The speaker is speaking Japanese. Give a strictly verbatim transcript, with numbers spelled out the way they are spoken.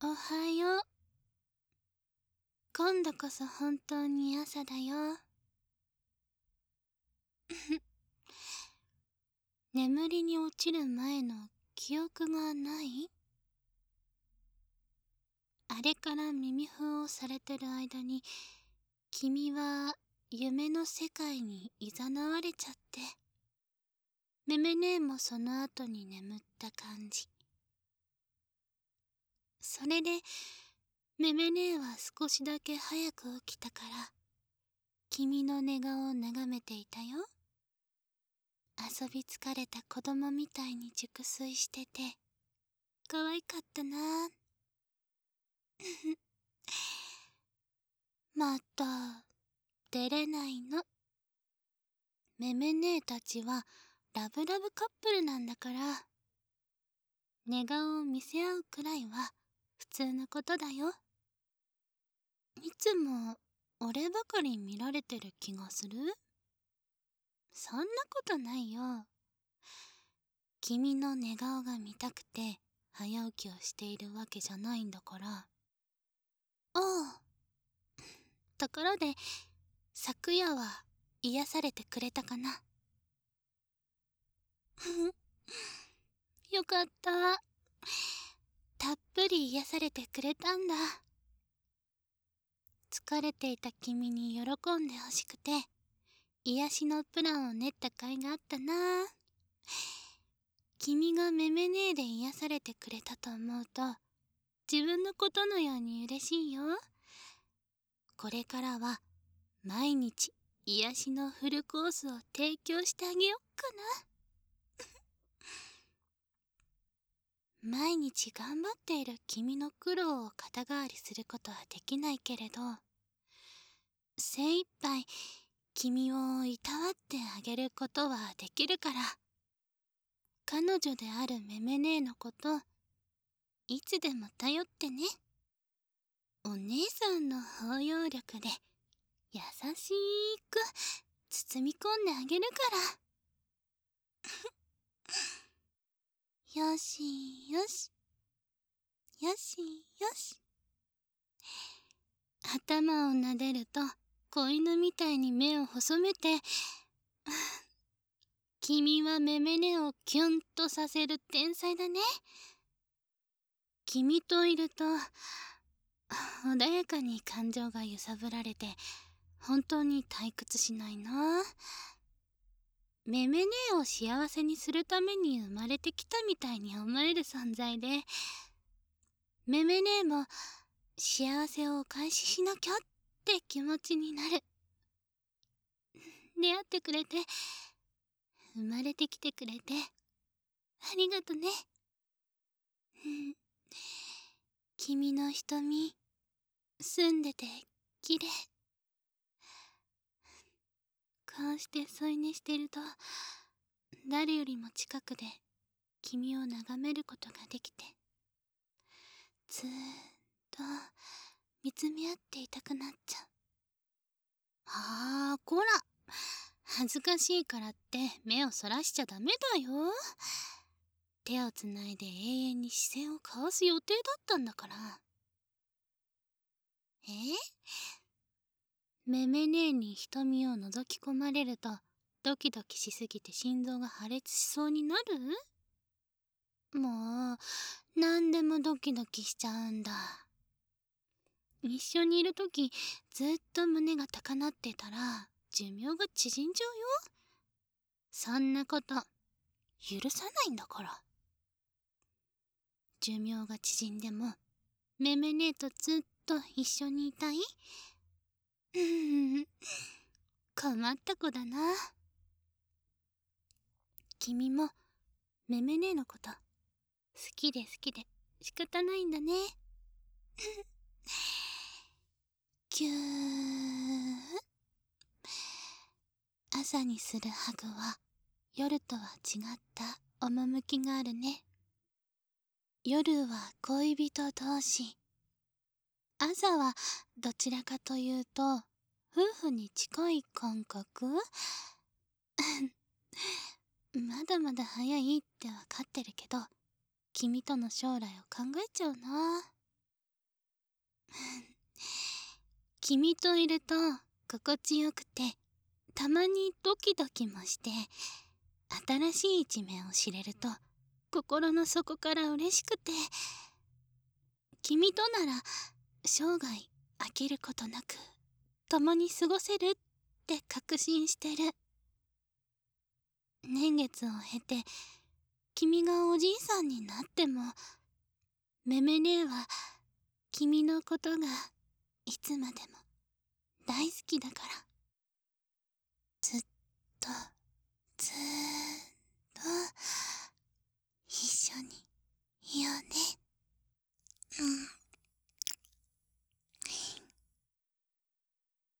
おはよう。今度こそ本当に朝だよ。眠りに落ちる前の記憶がない？あれから耳封をされてる間に、君は夢の世界に誘われちゃって、めめ姉もその後に眠った感じ。それで、めめ姉は少しだけ早く起きたから、君の寝顔を眺めていたよ。遊び疲れた子供みたいに熟睡してて、可愛かったなぁ。また、出れないの。めめ姉たちはラブラブカップルなんだから、寝顔を見せ合うくらいは普通のことだよ。いつも俺ばかり見られてる気がする？そんなことないよ。君の寝顔が見たくて早起きをしているわけじゃないんだから。ああ。ところで、昨夜は癒されてくれたかな？よかった。たっぷり癒されてくれたんだ。疲れていた君に喜んでほしくて、癒しのプランを練った甲斐があったな。君がめめ姉で癒されてくれたと思うと、自分のことのように嬉しいよ。これからは、毎日癒しのフルコースを提供してあげよっかな。毎日頑張っている君の苦労を肩代わりすることはできないけれど、精一杯君をいたわってあげることはできるから、彼女であるめめ姉のこと、いつでも頼ってね。お姉さんの包容力で優しく包み込んであげるから。よしよし。よしよし。頭を撫でると子犬みたいに目を細めて、君はめめ姉をキュンとさせる天才だね。君といると穏やかに感情が揺さぶられて、本当に退屈しないな。めめ姉を幸せにするために生まれてきたみたいに思える存在で、めめ姉も幸せをお返ししなきゃって気持ちになる。出会ってくれて、生まれてきてくれて、ありがとね。君の瞳、澄んでて綺麗。こうして添い寝してると、誰よりも近くで君を眺めることができて、ずーっと見つめ合っていたくなっちゃう。あー、こら。恥ずかしいからって目をそらしちゃダメだよ。手をつないで永遠に視線を交わす予定だったんだから。え？めめ姉に瞳を覗き込まれるとドキドキしすぎて心臓が破裂しそうになる？もう何でもドキドキしちゃうんだ。一緒にいるときずっと胸が高鳴ってたら寿命が縮んじゃうよ。そんなこと許さないんだから。寿命が縮んでもめめ姉とずっと一緒にいたい？うーん、困った子だな。君もめめ姉のこと好きで好きで仕方ないんだね。キュー。朝にするハグは夜とは違った趣があるね。夜は恋人同士、朝はどちらかというと夫婦に近い感覚。まだまだ早いってわかってるけど、君との将来を考えちゃうな。 君といると心地よくて、たまにドキドキもして、新しい一面を知れると心の底から嬉しくて、君となら生涯飽きることなく共に過ごせるって確信してる。年月を経て君がおじいさんになっても、めめ姉は君のことがいつまでも大好きだから。